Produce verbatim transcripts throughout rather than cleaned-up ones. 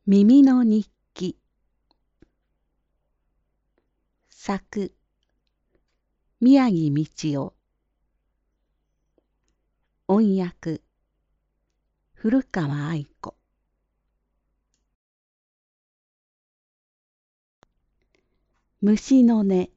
耳の日記。作宮城道夫。音訳古川愛子。虫の音。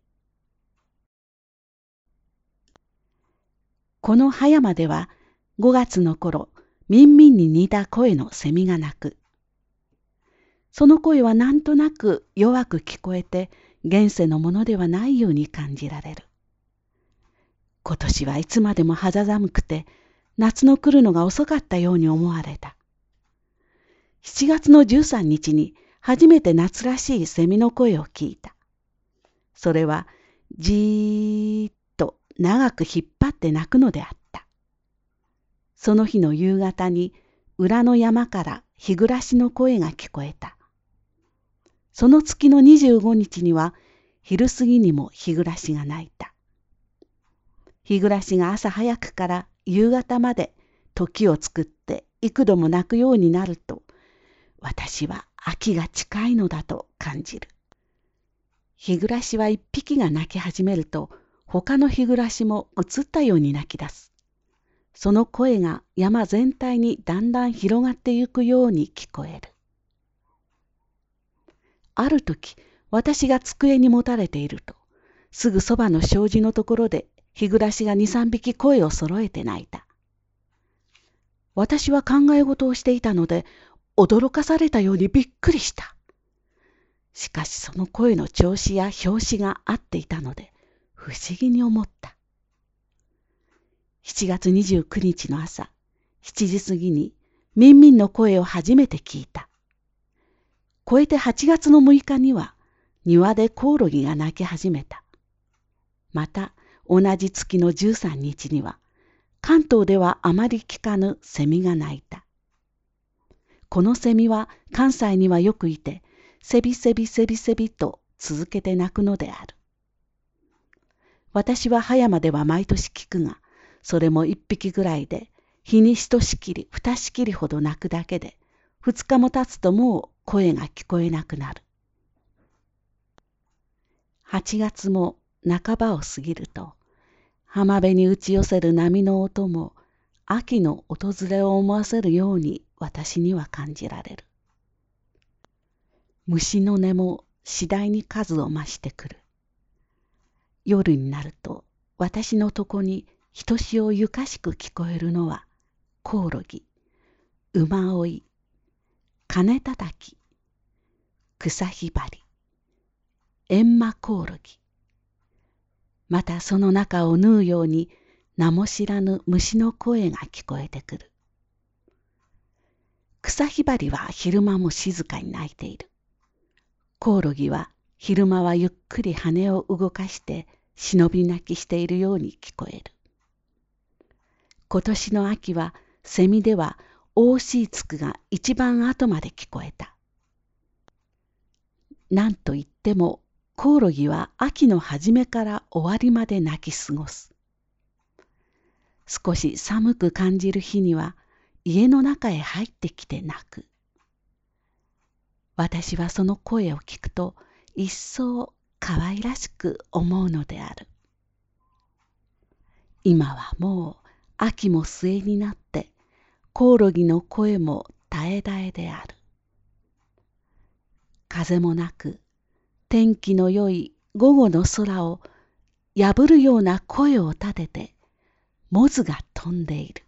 この葉山ではごがつの頃、みんみんに似た声のセミが鳴く。その声はなんとなく弱く聞こえて、現世のものではないように感じられる。今年はいつまでも肌寒くて、夏の来るのが遅かったように思われた。しちがつのじゅうさんにちに初めて夏らしいセミの声を聞いた。それはじーっと長く引っ張って鳴くのであった。その日の夕方に裏の山から日暮らしの声が聞こえた。その月のにじゅうごにちには昼過ぎにも日暮らしが鳴いた。日暮らしが朝早くから夕方まで時を作って幾度も鳴くようになると、私は秋が近いのだと感じる。日暮らしは一匹が鳴き始めると、他の日暮らしも移ったように鳴き出す。その声が山全体にだんだん広がってゆくように聞こえる。ある時、私が机にもたれていると、すぐそばの障子のところで日暮らしが二三匹声をそろえて鳴いた。私は考え事をしていたので、驚かされたようにびっくりした。しかしその声の調子や拍子が合っていたので、不思議に思った。しちがつにじゅうくにちの朝、しちじ過ぎにみんみんの声を初めて聞いた。超えてはちがつのむいかには庭でコオロギが鳴き始めた。また同じ月のじゅうさんにちには関東ではあまり聞かぬセミが鳴いた。このセミは関西にはよくいて、セビセビセビセビと続けて鳴くのである。私は葉山では毎年聞くが、それも一匹ぐらいで、日に一しきり二しきりほど鳴くだけで、二日も経つともう声が聞こえなくなる。八月も半ばを過ぎると、浜辺に打ち寄せる波の音も、秋の訪れを思わせるように私には感じられる。虫の音も次第に数を増してくる。夜になると私のとこにひとしおゆかしく聞こえるのはコオロギ、馬追い、鐘たたき、草ひばり、エンマコオロギ。またその中を縫うように名も知らぬ虫の声が聞こえてくる。草ひばりは昼間も静かに鳴いている。コオロギは昼間はゆっくり羽を動かして忍び鳴きしているように聞こえる。今年の秋はセミではおおしいつくが一番後まで聞こえた。なんといってもコオロギは秋の初めから終わりまで鳴き過ごす。少し寒く感じる日には家の中へ入ってきて鳴く。私はその声を聞くと一層可愛らしく思うのである。今はもう秋も末になってコオロギの声も絶え絶えである。風もなく天気の良い午後の空を破るような声を立ててモズが飛んでいる。